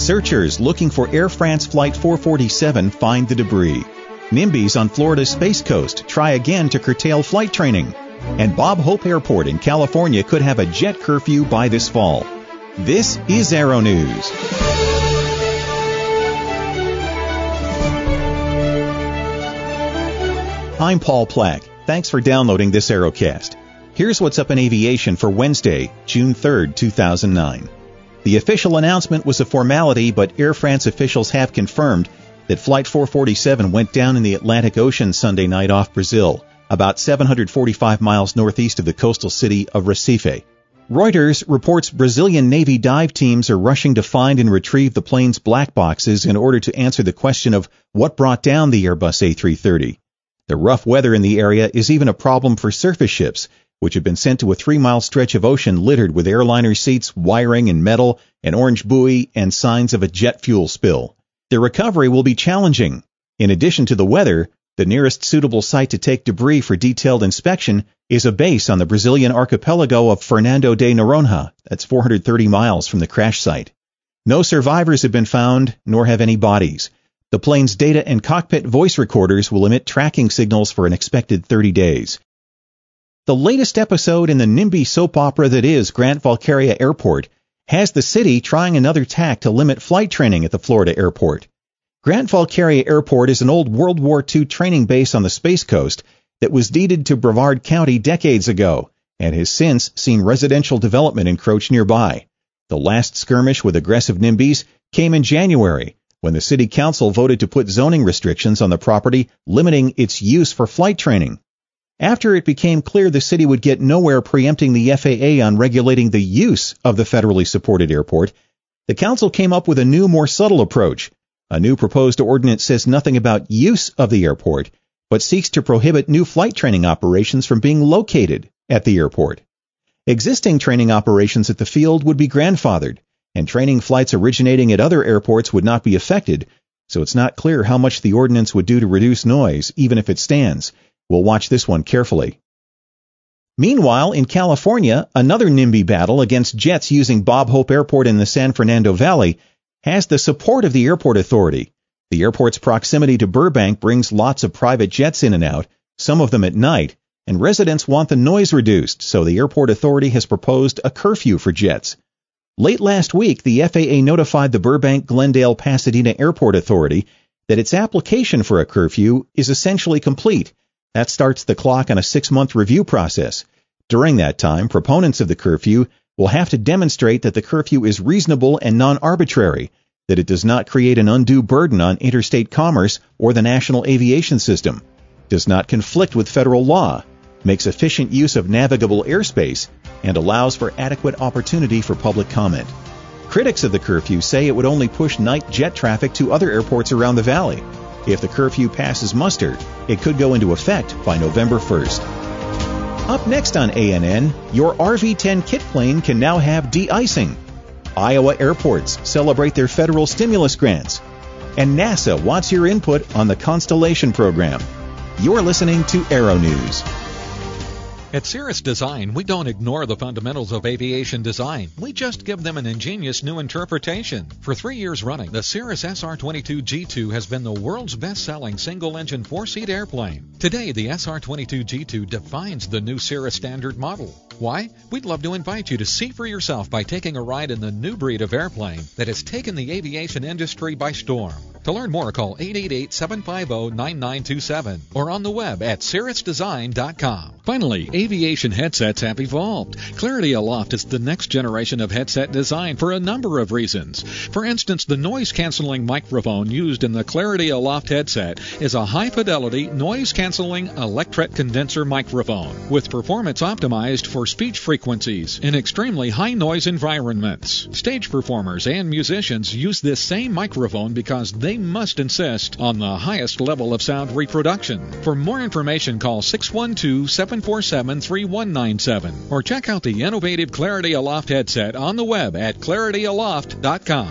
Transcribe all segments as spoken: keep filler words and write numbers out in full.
Searchers looking for Air France Flight four forty-seven find the debris. NIMBYs on Florida's Space Coast try again to curtail flight training. And Bob Hope Airport in California could have a jet curfew by this fall. This is Aero News. I'm Paul Plack. Thanks for downloading this Aerocast. Here's what's up in aviation for Wednesday, June third, two thousand nine. The official announcement was a formality, but Air France officials have confirmed that Flight four forty-seven went down in the Atlantic Ocean Sunday night off Brazil, about seven hundred forty-five miles northeast of the coastal city of Recife. Reuters reports Brazilian Navy dive teams are rushing to find and retrieve the plane's black boxes in order to answer the question of what brought down the Airbus A three thirty. The rough weather in the area is even a problem for surface ships, which have been sent to a three-mile stretch of ocean littered with airliner seats, wiring and metal, an orange buoy, and signs of a jet fuel spill. The recovery will be challenging. In addition to the weather, the nearest suitable site to take debris for detailed inspection is a base on the Brazilian archipelago of Fernando de Noronha. That's four hundred thirty miles from the crash site. No survivors have been found, nor have any bodies. The plane's data and cockpit voice recorders will emit tracking signals for an expected thirty days. The latest episode in the NIMBY soap opera that is Grant Valkaria Airport has the city trying another tack to limit flight training at the Florida airport. Grant Valkaria Airport is an old World War Two training base on the Space Coast that was deeded to Brevard County decades ago and has since seen residential development encroach nearby. The last skirmish with aggressive NIMBYs came in January when the city council voted to put zoning restrictions on the property limiting its use for flight training. After it became clear the city would get nowhere preempting the F A A on regulating the use of the federally supported airport, the council came up with a new, more subtle approach. A new proposed ordinance says nothing about use of the airport, but seeks to prohibit new flight training operations from being located at the airport. Existing training operations at the field would be grandfathered, and training flights originating at other airports would not be affected, so it's not clear how much the ordinance would do to reduce noise, even if it stands. We'll watch this one carefully. Meanwhile, in California, another NIMBY battle against jets using Bob Hope Airport in the San Fernando Valley has the support of the airport authority. The airport's proximity to Burbank brings lots of private jets in and out, some of them at night, and residents want the noise reduced, so the airport authority has proposed a curfew for jets. Late last week, the F A A notified the Burbank-Glendale-Pasadena Airport Authority that its application for a curfew is essentially complete. That starts the clock on a six-month review process. During that time, proponents of the curfew will have to demonstrate that the curfew is reasonable and non-arbitrary, that it does not create an undue burden on interstate commerce or the national aviation system, does not conflict with federal law, makes efficient use of navigable airspace, and allows for adequate opportunity for public comment. Critics of the curfew say it would only push night jet traffic to other airports around the valley. If the curfew passes muster, it could go into effect by November first. Up next on A N N, your R V ten kit plane can now have de-icing. Iowa airports celebrate their federal stimulus grants. And NASA wants your input on the Constellation program. You're listening to Aero News. At Cirrus Design, we don't ignore the fundamentals of aviation design. We just give them an ingenious new interpretation. For three years running, the Cirrus S R twenty-two G two has been the world's best-selling single-engine four-seat airplane. Today, the S R twenty-two G two defines the new Cirrus standard model. Why? We'd love to invite you to see for yourself by taking a ride in the new breed of airplane that has taken the aviation industry by storm. To learn more, call eight eight eight, seven five zero, nine nine two seven or on the web at cirrus design dot com. Finally, aviation headsets have evolved. Clarity Aloft is the next generation of headset design for a number of reasons. For instance, the noise-canceling microphone used in the Clarity Aloft headset is a high-fidelity, noise-canceling electret condenser microphone with performance optimized for speech frequencies in extremely high-noise environments. Stage performers and musicians use this same microphone because they must insist on the highest level of sound reproduction. For more information, call six one two, seven four seven, three one nine seven or check out the innovative Clarity Aloft headset on the web at clarity aloft dot com.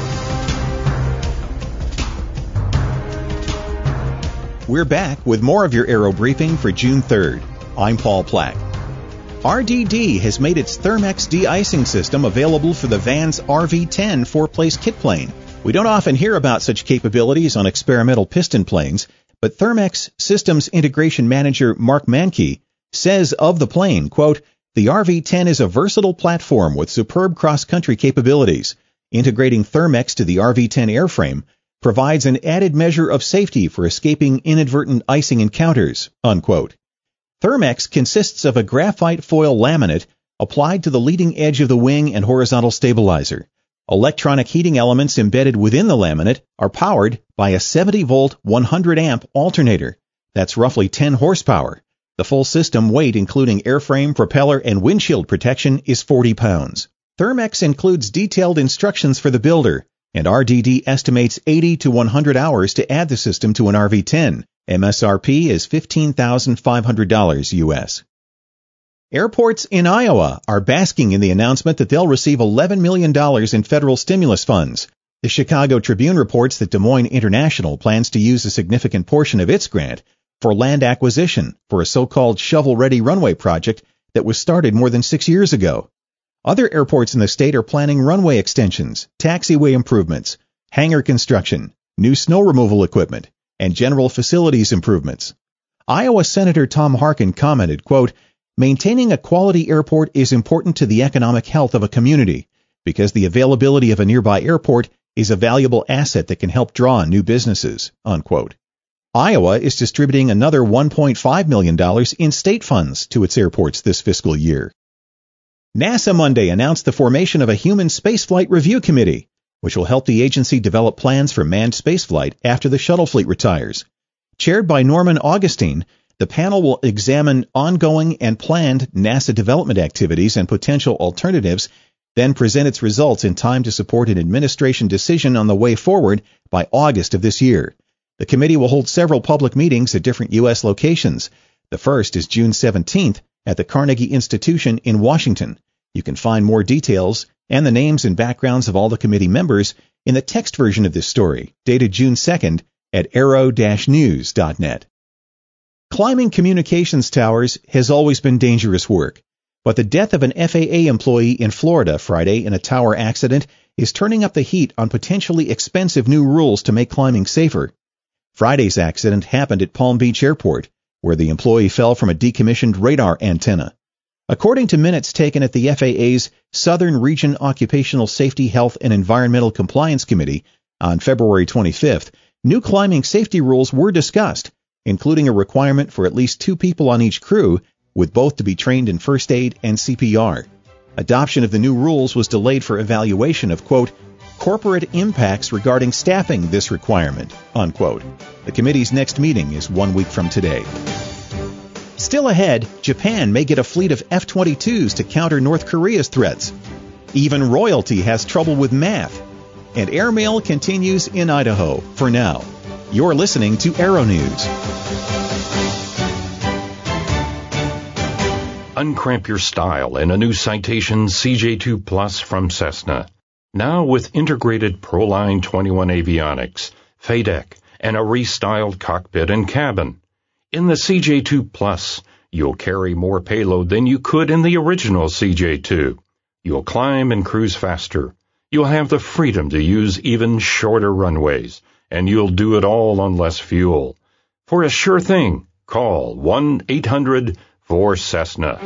We're back with more of your Aero Briefing for June third. I'm Paul Plack. R D D has made its Thermex de-icing system available for the Vans R V ten four-place kit plane. We don't often hear about such capabilities on experimental piston planes, but Thermex Systems Integration Manager Mark Mankey says of the plane, quote, "The R V ten is a versatile platform with superb cross-country capabilities. Integrating Thermex to the R V ten airframe provides an added measure of safety for escaping inadvertent icing encounters," unquote. Thermex consists of a graphite foil laminate applied to the leading edge of the wing and horizontal stabilizer. Electronic heating elements embedded within the laminate are powered by a seventy volt, one hundred amp alternator. That's roughly ten horsepower. The full system weight, including airframe, propeller, and windshield protection, is forty pounds. Thermex includes detailed instructions for the builder, and R D D estimates eighty to one hundred hours to add the system to an R V ten. M S R P is fifteen thousand five hundred dollars U S. Airports in Iowa are basking in the announcement that they'll receive eleven million dollars in federal stimulus funds. The Chicago Tribune reports that Des Moines International plans to use a significant portion of its grant for land acquisition for a so-called shovel-ready runway project that was started more than six years ago. Other airports in the state are planning runway extensions, taxiway improvements, hangar construction, new snow removal equipment, and general facilities improvements. Iowa Senator Tom Harkin commented, quote, "Maintaining a quality airport is important to the economic health of a community because the availability of a nearby airport is a valuable asset that can help draw new businesses," unquote. Iowa is distributing another one point five million dollars in state funds to its airports this fiscal year. NASA Monday announced the formation of a Human Spaceflight Review Committee, which will help the agency develop plans for manned spaceflight after the shuttle fleet retires. Chaired by Norman Augustine, the panel will examine ongoing and planned NASA development activities and potential alternatives, then present its results in time to support an administration decision on the way forward by August of this year. The committee will hold several public meetings at different U S locations. The first is June seventeenth at the Carnegie Institution in Washington. You can find more details and the names and backgrounds of all the committee members in the text version of this story, dated June second at aero dash news dot net. Climbing communications towers has always been dangerous work, but the death of an F A A employee in Florida Friday in a tower accident is turning up the heat on potentially expensive new rules to make climbing safer. Friday's accident happened at Palm Beach Airport, where the employee fell from a decommissioned radar antenna. According to minutes taken at the F A A's Southern Region Occupational Safety, Health, and Environmental Compliance Committee on February twenty-fifth, new climbing safety rules were discussed, including a requirement for at least two people on each crew, with both to be trained in first aid and C P R. Adoption of the new rules was delayed for evaluation of, quote, corporate impacts regarding staffing this requirement, unquote. The committee's next meeting is one week from today. Still ahead, Japan may get a fleet of F twenty-twos to counter North Korea's threats. Even royalty has trouble with math. And airmail continues in Idaho for now. You're listening to Aero News. Uncramp your style in a new Citation C J two Plus from Cessna. Now with integrated Proline twenty-one avionics, F A D E C, and a restyled cockpit and cabin. In the C J two Plus, you'll carry more payload than you could in the original C J two. You'll climb and cruise faster. You'll have the freedom to use even shorter runways, and you'll do it all on less fuel. For a sure thing, call one eight hundred four Cessna.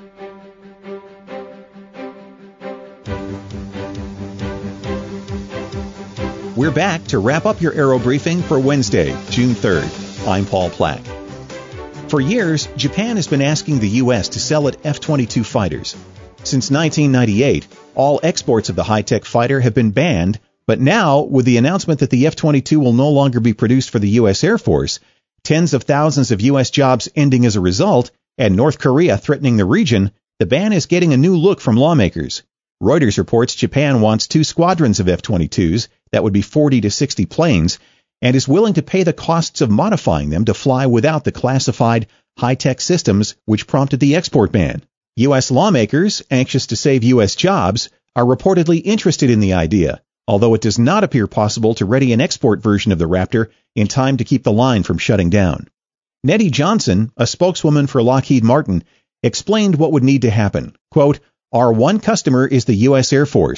We're back to wrap up your Aero Briefing for Wednesday, June third. I'm Paul Plack. For years, Japan has been asking the U S to sell it F twenty-two fighters. Since nineteen ninety-eight, all exports of the high-tech fighter have been banned, but now, with the announcement that the F twenty-two will no longer be produced for the U S Air Force, tens of thousands of U S jobs ending as a result, and North Korea threatening the region, the ban is getting a new look from lawmakers. Reuters reports Japan wants two squadrons of F twenty-twos, that would be forty to sixty planes, and is willing to pay the costs of modifying them to fly without the classified high-tech systems which prompted the export ban. U S lawmakers, anxious to save U S jobs, are reportedly interested in the idea, although it does not appear possible to ready an export version of the Raptor in time to keep the line from shutting down. Nettie Johnson, a spokeswoman for Lockheed Martin, explained what would need to happen. Quote, "Our one customer is the U S Air Force.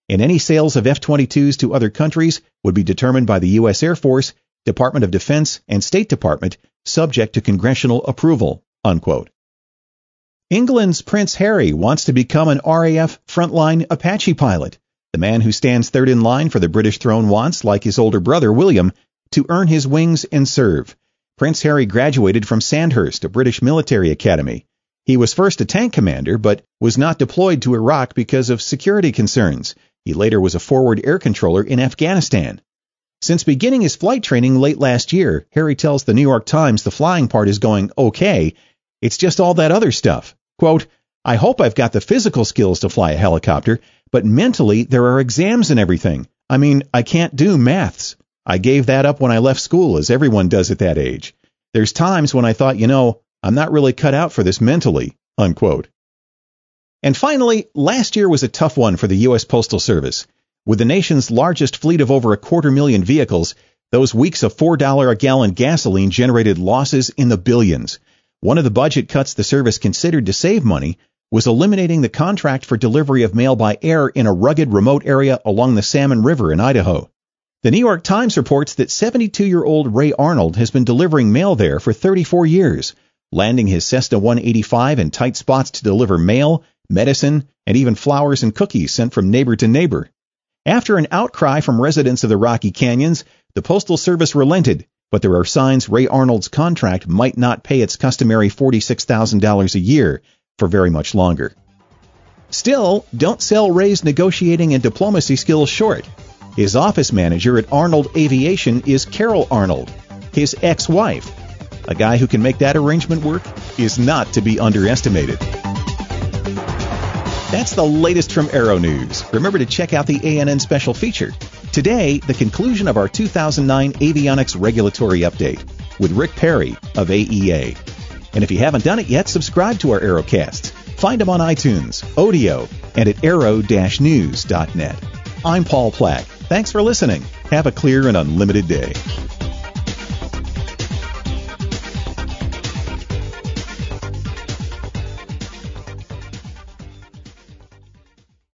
and any sales of F twenty-twos to other countries would be determined by the U S Air Force, Department of Defense, and State Department, subject to congressional approval, unquote. England's Prince Harry wants to become an R A F frontline Apache pilot. The man who stands third in line for the British throne wants, like his older brother William, to earn his wings and serve. Prince Harry graduated from Sandhurst, a British military academy. He was first a tank commander, but was not deployed to Iraq because of security concerns. He later was a forward air controller in Afghanistan. Since beginning his flight training late last year, Harry tells the New York Times the flying part is going okay. It's just all that other stuff. Quote, I hope I've got the physical skills to fly a helicopter, but mentally there are exams and everything. I mean, I can't do maths. I gave that up when I left school, as everyone does at that age. There's times when I thought, you know, I'm not really cut out for this mentally, unquote. And finally, last year was a tough one for the U S Postal Service. With the nation's largest fleet of over a quarter million vehicles, those weeks of four dollars a gallon gasoline generated losses in the billions. One of the budget cuts the service considered to save money was eliminating the contract for delivery of mail by air in a rugged remote area along the Salmon River in Idaho. The New York Times reports that seventy-two-year-old Ray Arnold has been delivering mail there for thirty-four years, landing his Cessna one eighty-five in tight spots to deliver mail, medicine, and even flowers and cookies sent from neighbor to neighbor. After an outcry from residents of the Rocky Canyons, the Postal Service relented, but there are signs Ray Arnold's contract might not pay its customary forty-six thousand dollars a year for very much longer. Still, don't sell Ray's negotiating and diplomacy skills short. His office manager at Arnold Aviation is Carol Arnold, his ex-wife. A guy who can make that arrangement work is not to be underestimated. That's the latest from Aero News. Remember to check out the A N N special feature. Today, the conclusion of our two thousand nine Avionics Regulatory Update with Rick Perry of A E A. And if you haven't done it yet, subscribe to our Aerocasts. Find them on iTunes, Odeo, and at aero dash news dot net. I'm Paul Plack. Thanks for listening. Have a clear and unlimited day.